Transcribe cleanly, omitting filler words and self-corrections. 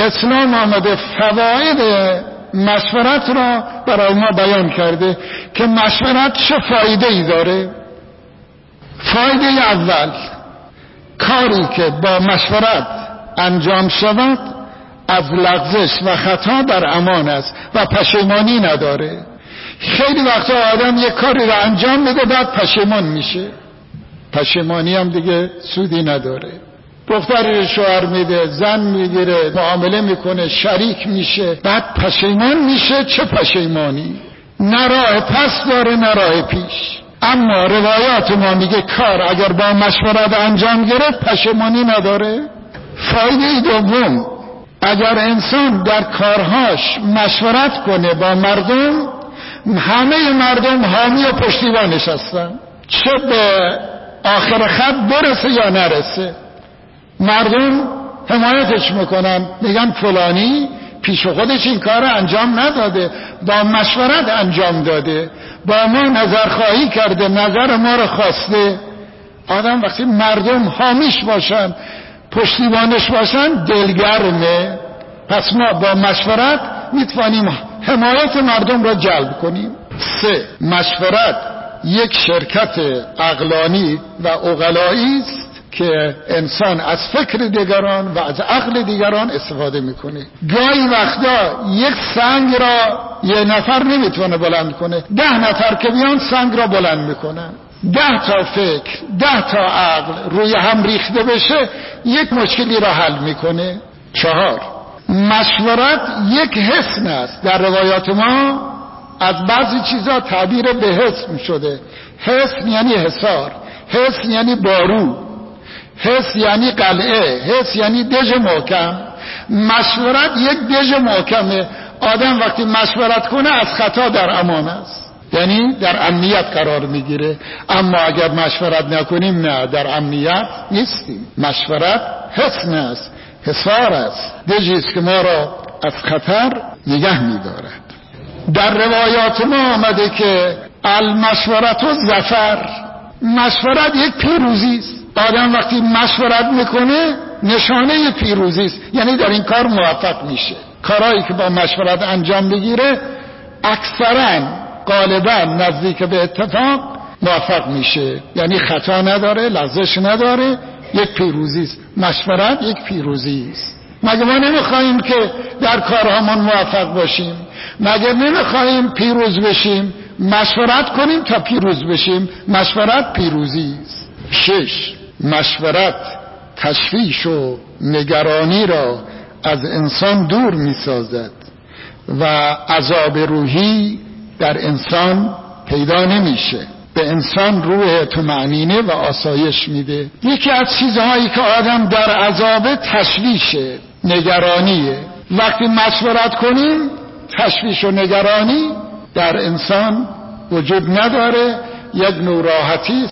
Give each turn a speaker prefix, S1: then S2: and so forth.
S1: اسلام آمده فواید مشورت را برای ما بیان کرده که مشورت چه فایده ای داره. فایده اول، کاری که با مشورت انجام شود از لغزش و خطا در امان است و پشیمانی نداره. خیلی وقتا آدم یک کاری را انجام میده بعد پشیمان میشه، پشیمانی هم دیگه سودی نداره. دختری شوهر میده، زن میگیره، معامله میکنه، شریک میشه، بعد پشیمان میشه. چه پشیمانی، نه راه پس داره نه راه پیش. اما روایات ما میگه کار اگر با مشورت انجام گرفت پشیمانی نداره. فایده دوم، اگر انسان در کارهاش مشورت کنه با مردم، همه مردم حامی و پشتیبانش هستن، چه به آخر خط برسه یا نرسه. مردم حمایتش میکنن، میگن فلانی پیش خودش این کار انجام نداده، با مشورت انجام داده، با ما نظرخواهی کرده، نظر ما رو خواسته. آدم وقتی مردم حامیش باشن، پشتیبانش باشن، دلگرمه. پس ما با مشورت میتوانیم حمایت مردم را جلب کنیم. 3. مشورت یک شرکت عقلانی و عقلایی است که انسان از فکر دیگران و از عقل دیگران استفاده میکنه. گاهی وقتا یک سنگ را یه نفر نمیتونه بلند کنه، 10 نفر که بیان سنگ را بلند میکنن. 10 تا فکر، 10 تا عقل روی هم ریخته بشه یک مشکلی را حل میکنه. 4. مشورت یک حسن است. در روایات ما از بعضی چیزا تعبیر به حسن شده. حسن یعنی حصار، حسن یعنی بارو، حس یعنی قلعه، حس یعنی دژ محکم. مشورت یک دژ محکمه. آدم وقتی مشورت کنه از خطا در امان است، یعنی در امنیت قرار میگیره. اما اگر مشورت نکنیم نه، در امنیت نیستیم. مشورت حسن است، حصار است، دژی است که ما را از خطر نگه میدارد. در روایات ما آمده که المشورت و ظفر، مشورت یک پیروزی است. آدم وقتی مشورت میکنه نشانه پیروزی است، یعنی در این کار موفق میشه. کارهایی که با مشورت انجام بگیره اکثرا غالبا نزدیک به اتفاق موفق میشه، یعنی خطا نداره، لغزش نداره، یک پیروزی است. مشورت یک پیروزی است. مگه ما نمیخواهیم که در کارهامون موفق باشیم؟ مگه نمیخواهیم پیروز بشیم؟ مشورت کنیم تا پیروز بشیم. مشورت پیروزی است. 6. مشورت تشویش و نگرانی را از انسان دور می‌سازد و عذاب روحی در انسان پیدا نمیشه، به انسان روح طمأنینه و آسایش میده. یکی از چیزهایی که آدم در عذاب تشویشه، نگرانیه. وقتی مشورت کنیم تشویش و نگرانی در انسان وجود نداره، یک نوع راحتی